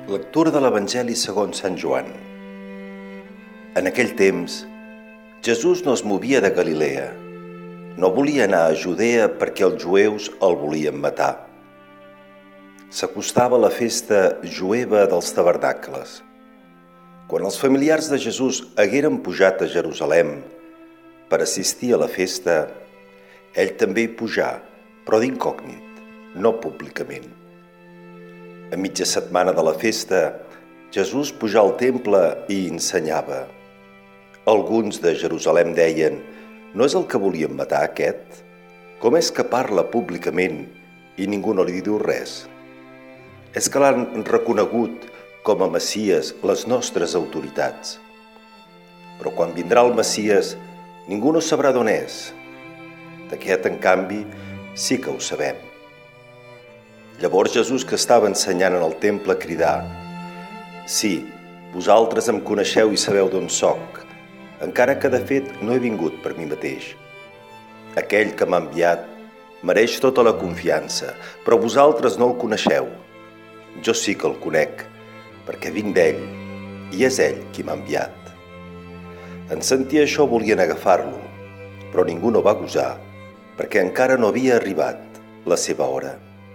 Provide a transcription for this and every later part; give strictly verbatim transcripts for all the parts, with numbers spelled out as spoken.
Lectura de l'Evangeli segons Sant Joan. En aquell temps, Jesús no es movia de Galilea. No volia anar a Judea perquè els jueus el volien matar. S'acostava la festa jueva dels tabernacles. Quan els familiars de Jesús hagueren pujat a Jerusalem per assistir a la festa, ell també hi pujà, però d'incògnit, no públicament. A mitja setmana de la festa, Jesús pujà al temple i ensenyava. Alguns de Jerusalem deien: «No és el que volien matar aquest? Com és que parla públicament i ningú no li diu res? És que l'han reconegut com a Messies les nostres autoritats. Però quan vindrà el Messies, ningú no sabrà d'on és. D'aquest, en canvi, sí que ho sabem». Llavors Jesús, que estava ensenyant en el temple, cridà: «Sí, vosaltres em coneixeu i sabeu d'on soc, encara que de fet no he vingut per mi mateix. Aquell que m'ha enviat mereix tota la confiança, però vosaltres no el coneixeu. Jo sí que el conec, perquè vinc d'ell, i és ell qui m'ha enviat». En sentir això volien agafar-lo, però ningú no va gosar, perquè encara no havia arribat la seva hora.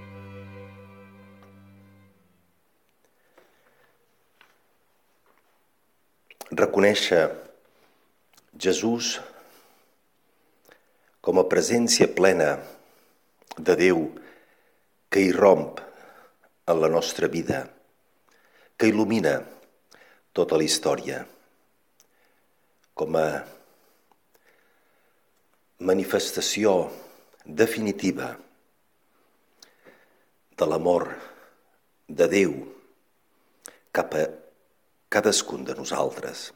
Reconèixer Jesús com a presència plena de Déu que irromp en la nostra vida, que il·lumina tota la història, com a manifestació definitiva de l'amor de Déu cap a cadascun de nosaltres.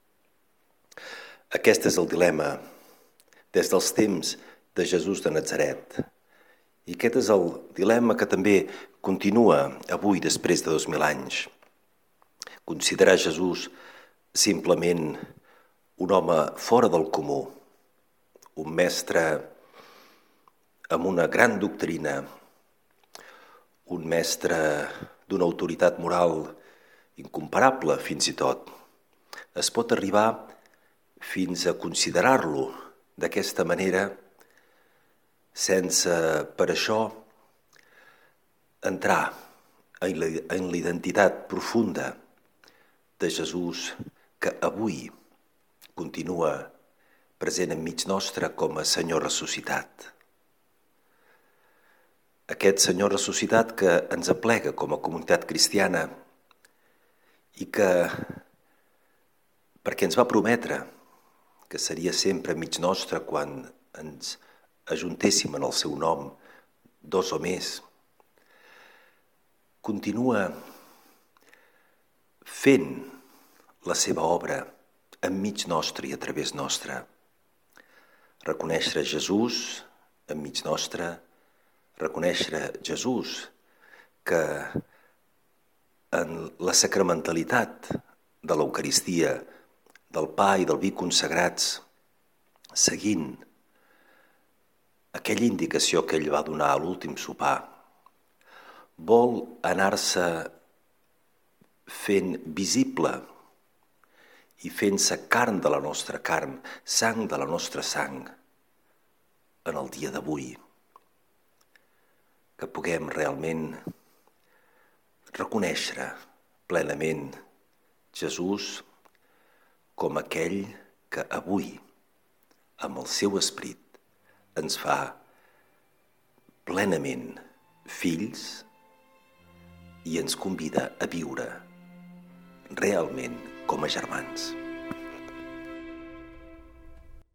Aquest és el dilema des dels temps de Jesús de Natzaret. I aquest és el dilema que també continua avui, després de dos mil anys. Considerar Jesús simplement un home fora del comú, un mestre amb una gran doctrina, un mestre d'una autoritat moral incomparable fins i tot. Es pot arribar fins a considerar-lo d'aquesta manera sense, per això, entrar en la identitat profunda de Jesús que avui continua present enmig nostre com a Senyor ressuscitat. Aquest Senyor ressuscitat que ens aplega com a comunitat cristiana i que, perquè ens va prometre que seria sempre enmig nostre quan ens ajuntéssim en el seu nom, dos o més, continua fent la seva obra enmig nostre i a través nostre. Reconèixer Jesús enmig nostre, reconèixer Jesús que en la sacramentalitat de l'Eucaristia, del pa i del vi consagrats, seguint aquella indicació que ell va donar a l'últim sopar, vol anar-se fent visible i fent-se carn de la nostra carn, sang de la nostra sang, en el dia d'avui. Que puguem realment reconèixer plenament Jesús com aquell que avui, amb el seu esperit, ens fa plenament fills i ens convida a viure realment com a germans.